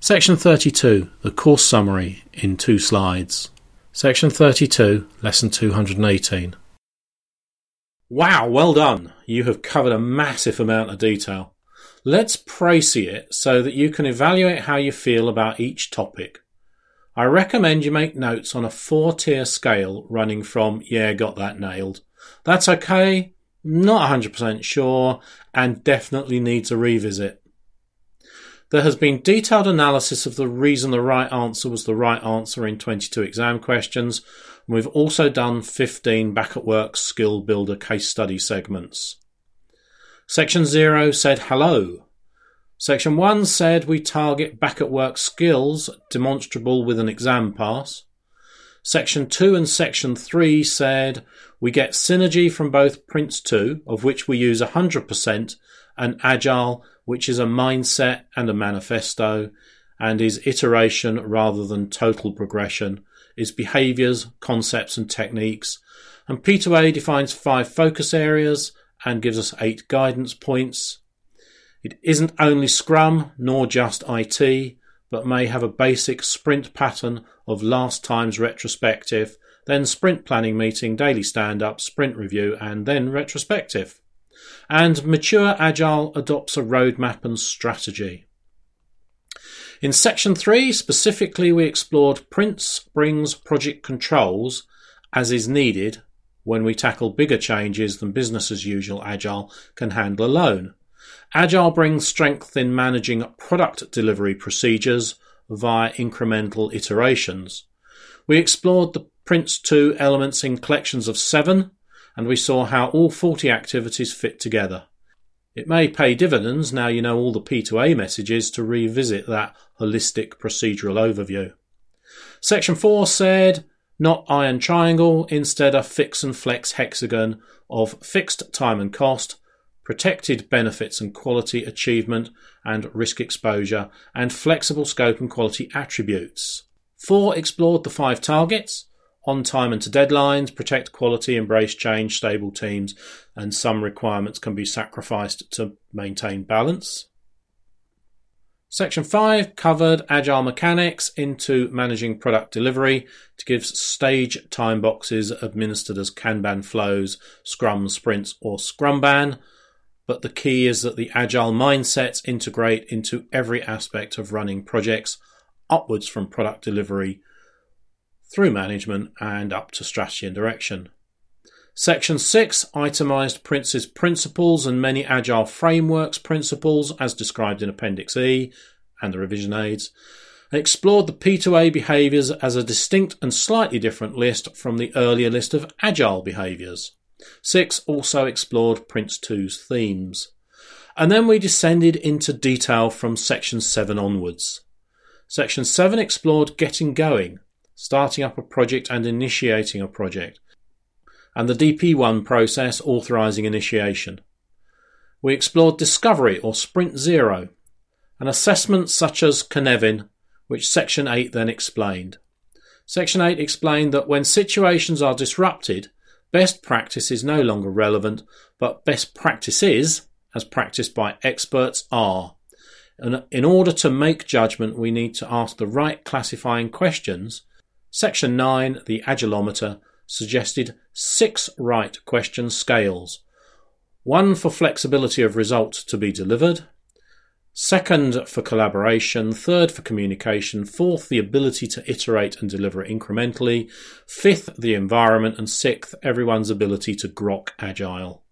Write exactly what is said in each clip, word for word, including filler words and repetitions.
Section thirty-two, the course summary in two slides. Section thirty-two, lesson two hundred eighteen. Wow, well done. You have covered a massive amount of detail. Let's précis it so that you can evaluate how you feel about each topic. I recommend you make notes on a four-tier scale running from, yeah, got that nailed. That's okay, not one hundred percent sure, and definitely needs a revisit. There has been detailed analysis of the reason the right answer was the right answer in twenty-two exam questions. And we've also done fifteen back at work skill builder case study segments. Section zero said hello. Section one said we target back at work skills demonstrable with an exam pass. Section two and Section three said we get synergy from both Prince two, of which we use one hundred percent, and Agile, which is a mindset and a manifesto, and is iteration rather than total progression, is behaviours, concepts and techniques. And P two A defines five focus areas and gives us eight guidance points. It isn't only Scrum nor just I T, but may have a basic sprint pattern of last time's retrospective, then sprint planning meeting, daily stand-up, sprint review, and then retrospective. And Mature Agile adopts a roadmap and strategy. In Section three, specifically, we explored Prince brings project controls as is needed when we tackle bigger changes than business as usual Agile can handle alone. Agile brings strength in managing product delivery procedures via incremental iterations. We explored the Prince two elements in collections of seven, and we saw how all forty activities fit together. It may pay dividends, now you know all the P two A messages, to revisit that holistic procedural overview. Section four said, not iron triangle, instead a fix and flex hexagon of fixed time and cost, protected benefits and quality achievement and risk exposure, and flexible scope and quality attributes. four explored the five targets: on time and to deadlines, protect quality, embrace change, stable teams, and some requirements can be sacrificed to maintain balance. Section five covered Agile mechanics into managing product delivery to give stage time boxes administered as Kanban flows, Scrum sprints or Scrumban, but the key is that the Agile mindsets integrate into every aspect of running projects, upwards from product delivery through management and up to strategy and direction. Section six itemised Prince's principles and many Agile frameworks principles as described in Appendix E and the revision aids, and explored the P two A behaviours as a distinct and slightly different list from the earlier list of Agile behaviours. six also explored Prince two's themes. And then we descended into detail from Section seven onwards. Section seven explored getting going, starting up a project and initiating a project, and the D P one process authorising initiation. We explored discovery or sprint zero, an assessment such as Cynefin, which Section eight then explained. Section eight explained that when situations are disrupted, best practice is no longer relevant, but best practices, as practiced by experts, are. And in order to make judgment, we need to ask the right classifying questions. Section nine, the Agilometer, suggested six right question scales. One for flexibility of result to be delivered, second for collaboration, third for communication, fourth the ability to iterate and deliver incrementally, fifth the environment, and sixth everyone's ability to grok Agile.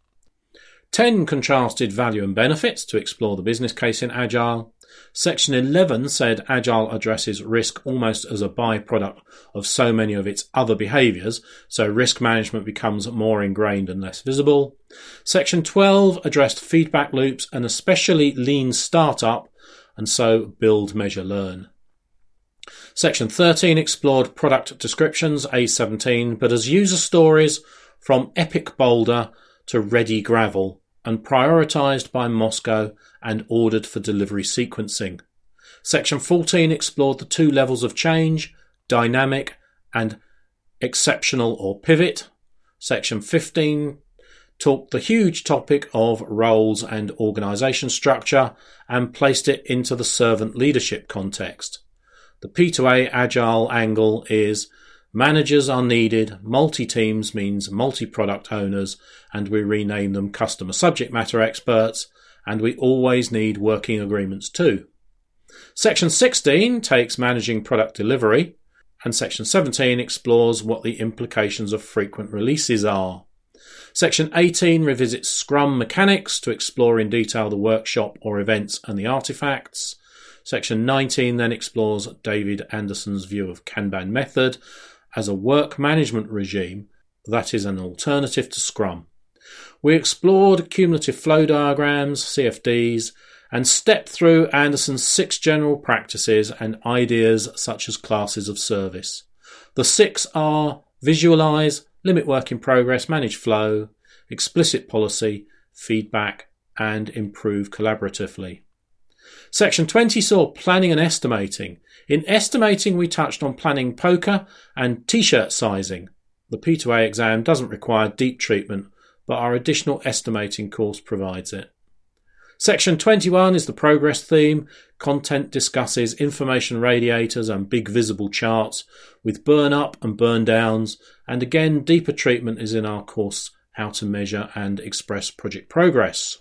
ten contrasted value and benefits to explore the business case in Agile. Section eleven said Agile addresses risk almost as a byproduct of so many of its other behaviours, so risk management becomes more ingrained and less visible. Section twelve addressed feedback loops and especially lean startup, and so build, measure, learn. Section thirteen explored product descriptions, A seventeen, but as user stories from Epic Boulder to Ready Gravel, and prioritised by Moscow and ordered for delivery sequencing. Section fourteen explored the two levels of change, dynamic and exceptional or pivot. Section fifteen took the huge topic of roles and organisation structure and placed it into the servant leadership context. The P two A Agile angle is managers are needed, multi-teams means multi-product owners, and we rename them customer subject matter experts, and we always need working agreements too. Section sixteen takes managing product delivery, and Section seventeen explores what the implications of frequent releases are. Section eighteen revisits Scrum mechanics to explore in detail the workshop or events and the artifacts. Section nineteen then explores David Anderson's view of Kanban method as a work management regime that is an alternative to Scrum. We explored cumulative flow diagrams, C F Ds, and stepped through Anderson's six general practices and ideas such as classes of service. The six are visualize, limit work in progress, manage flow, explicit policy, feedback, and improve collaboratively. Section twenty saw planning and estimating. In estimating, we touched on planning poker and t-shirt sizing. The P two A exam doesn't require deep treatment, but our additional estimating course provides it. Section twenty-one is the progress theme. Content discusses information radiators and big visible charts with burn up and burn downs, and again deeper treatment is in our course How to Measure and Express Project Progress.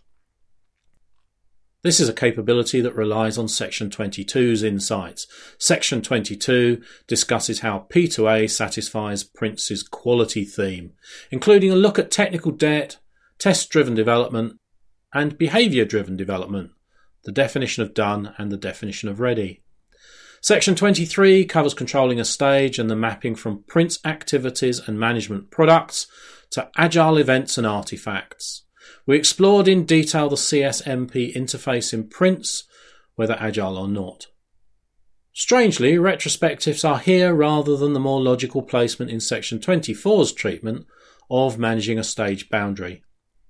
This is a capability that relies on Section twenty-two's insights. Section twenty-two discusses how P two A satisfies Prince's quality theme, including a look at technical debt, test-driven development, and behaviour-driven development, the definition of done and the definition of ready. Section twenty-three covers controlling a stage and the mapping from Prince activities and management products to agile events and artifacts. We explored in detail the C S M P interface in Prince, whether agile or not. Strangely, retrospectives are here rather than the more logical placement in Section twenty-four's treatment of managing a stage boundary,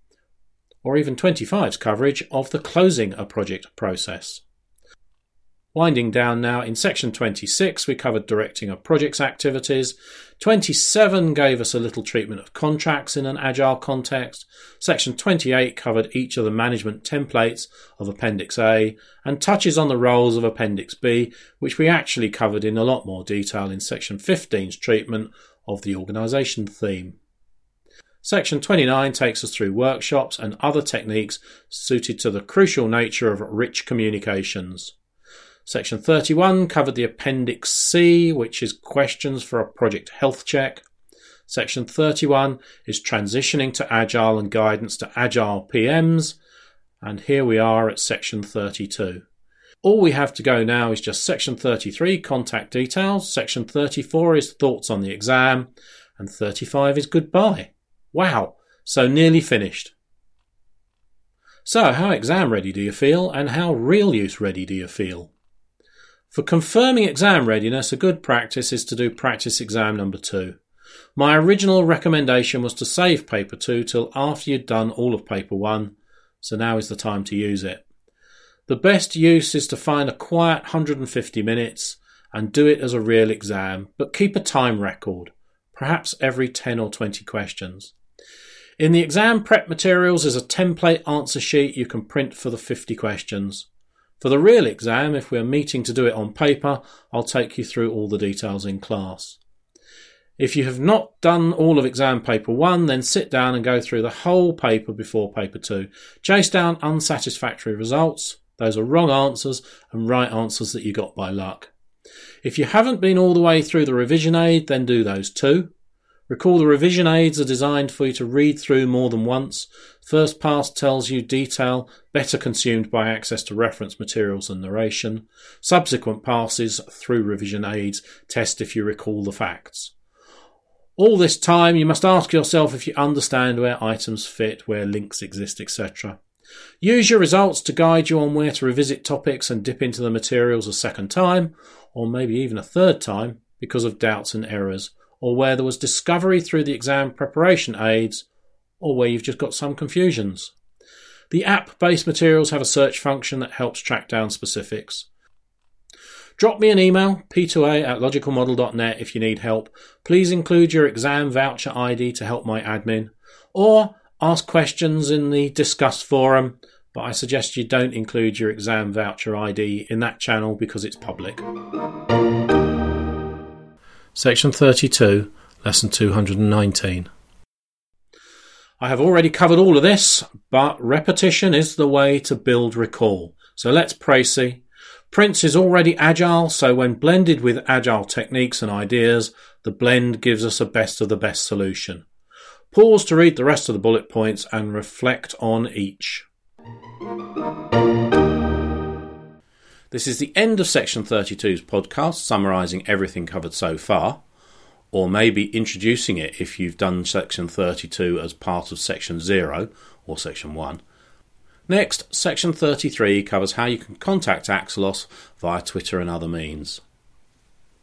or even twenty-five's coverage of the closing a project process. Winding down now, in Section twenty-six we covered directing a project's activities. twenty-seven gave us a little treatment of contracts in an agile context. Section twenty-eight covered each of the management templates of Appendix A and touches on the roles of Appendix B, which we actually covered in a lot more detail in Section fifteen's treatment of the organisation theme. Section twenty-nine takes us through workshops and other techniques suited to the crucial nature of rich communications. Section thirty-one covered the Appendix C, which is questions for a project health check. Section thirty-one is transitioning to Agile and guidance to Agile P Ms. And here we are at Section thirty-two. All we have to go now is just Section thirty-three, contact details. Section thirty-four is thoughts on the exam. And thirty-five is goodbye. Wow, so nearly finished. So how exam ready do you feel, and how real use ready do you feel? For confirming exam readiness, a good practice is to do practice exam number two. My original recommendation was to save paper two till after you'd done all of paper one, so now is the time to use it. The best use is to find a quiet one hundred fifty minutes and do it as a real exam, but keep a time record, perhaps every ten or twenty questions. In the exam prep materials is a template answer sheet you can print for the fifty questions. For the real exam, if we're meeting to do it on paper, I'll take you through all the details in class. If you have not done all of exam paper one, then sit down and go through the whole paper before paper two. Chase down unsatisfactory results. Those are wrong answers and right answers that you got by luck. If you haven't been all the way through the revision aid, then do those too. Recall the revision aids are designed for you to read through more than once. First pass tells you detail better consumed by access to reference materials and narration. Subsequent passes through revision aids test if you recall the facts. All this time you must ask yourself if you understand where items fit, where links exist, et cetera. Use your results to guide you on where to revisit topics and dip into the materials a second time, or maybe even a third time, because of doubts and errors, or where there was discovery through the exam preparation aids, or where you've just got some confusions. The app-based materials have a search function that helps track down specifics. Drop me an email, p two a at logical model dot net, if you need help. Please include your exam voucher I D to help my admin. Or Ask questions in the Discuss forum, but I suggest you don't include your exam voucher I D in that channel because it's public. Section thirty-two, Lesson two hundred nineteen. I have already covered all of this, but repetition is the way to build recall. So let's précis. Prince is already agile, so when blended with agile techniques and ideas, the blend gives us a best of the best solution. Pause to read the rest of the bullet points and reflect on each. This is the end of Section thirty-two's podcast, summarising everything covered so far, or maybe introducing it if you've done Section thirty-two as part of Section zero or Section one. Next, Section thirty-three covers how you can contact Axelos via Twitter and other means.